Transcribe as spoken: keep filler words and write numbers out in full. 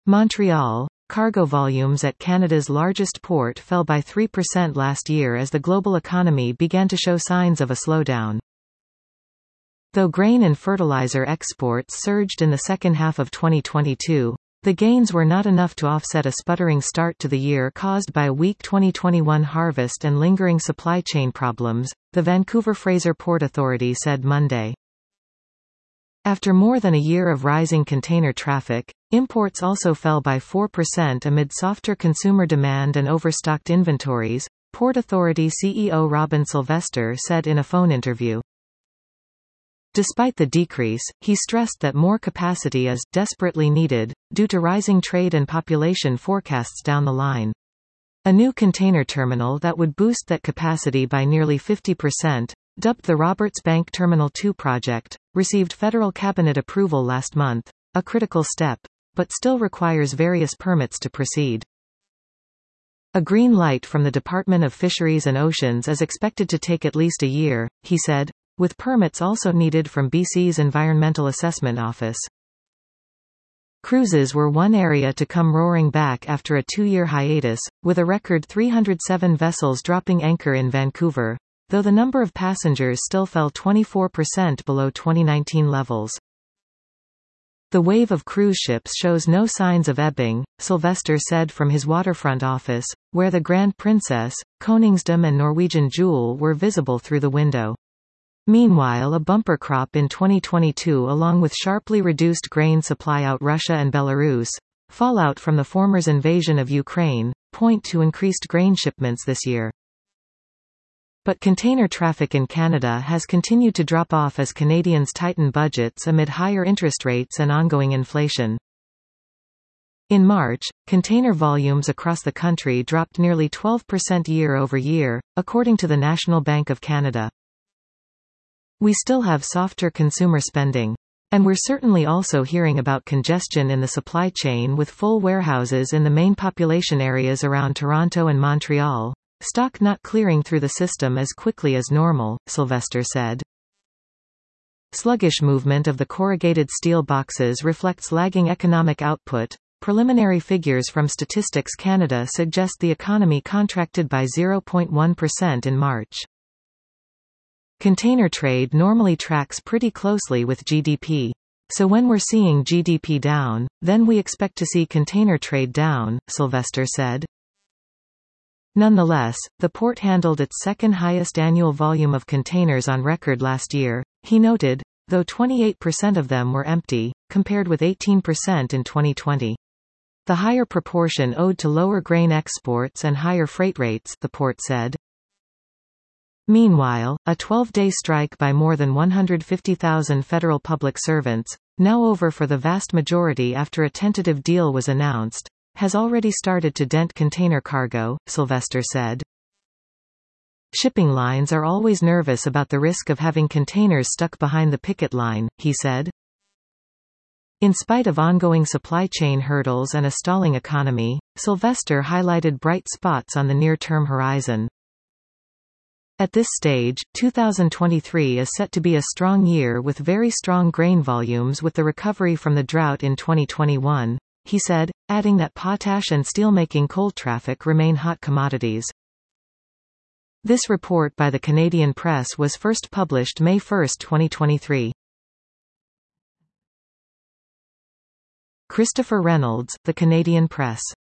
Montreal. Cargo volumes at Canada's largest port fell by three percent last year as the global economy began to show signs of a slowdown. Though grain and fertilizer exports surged in the second half of twenty twenty-two, the gains were not enough to offset a sputtering start to the year caused by a weak twenty twenty-one harvest and lingering supply chain problems, the Vancouver Fraser Port Authority said Monday. After more than a year of rising container traffic, imports also fell by four percent amid softer consumer demand and overstocked inventories, Port Authority C E O Robin Sylvester said in a phone interview. Despite the decrease, he stressed that more capacity is desperately needed, due to rising trade and population forecasts down the line. A new container terminal that would boost that capacity by nearly fifty percent, dubbed the Roberts Bank Terminal two project, received federal cabinet approval last month, a critical step, but still requires various permits to proceed. A green light from the Department of Fisheries and Oceans is expected to take at least a year, he said, with permits also needed from B C's Environmental Assessment Office. Cruises were one area to come roaring back after a two-year hiatus, with a record three hundred seven vessels dropping anchor in Vancouver, though the number of passengers still fell twenty-four percent below twenty nineteen levels. The wave of cruise ships shows no signs of ebbing, Sylvester said from his waterfront office, where the Grand Princess, Koningsdam and Norwegian Jewel were visible through the window. Meanwhile, a bumper crop in twenty twenty-two along with sharply reduced grain supply out Russia and Belarus, fallout from the former's invasion of Ukraine, point to increased grain shipments this year. But container traffic in Canada has continued to drop off as Canadians tighten budgets amid higher interest rates and ongoing inflation. In March, container volumes across the country dropped nearly twelve percent year over year, according to the National Bank of Canada. We still have softer consumer spending. And we're certainly also hearing about congestion in the supply chain with full warehouses in the main population areas around Toronto and Montreal, stock not clearing through the system as quickly as normal, Sylvester said. Sluggish movement of the corrugated steel boxes reflects lagging economic output. Preliminary figures from Statistics Canada suggest the economy contracted by zero point one percent in March. Container trade normally tracks pretty closely with G D P. So when we're seeing G D P down, then we expect to see container trade down, Sylvester said. Nonetheless, the port handled its second highest annual volume of containers on record last year, he noted, though twenty-eight percent of them were empty, compared with eighteen percent in twenty twenty. The higher proportion owed to lower grain exports and higher freight rates, the port said. Meanwhile, a twelve-day strike by more than one hundred fifty thousand federal public servants, now over for the vast majority after a tentative deal was announced, has already started to dent container cargo, Sylvester said. Shipping lines are always nervous about the risk of having containers stuck behind the picket line, he said. In spite of ongoing supply chain hurdles and a stalling economy, Sylvester highlighted bright spots on the near-term horizon. At this stage, two thousand twenty-three is set to be a strong year with very strong grain volumes with the recovery from the drought in twenty twenty-one, he said, adding that potash and steelmaking coal traffic remain hot commodities. This report by the Canadian Press was first published May first, twenty twenty-three. Christopher Reynolds, The Canadian Press.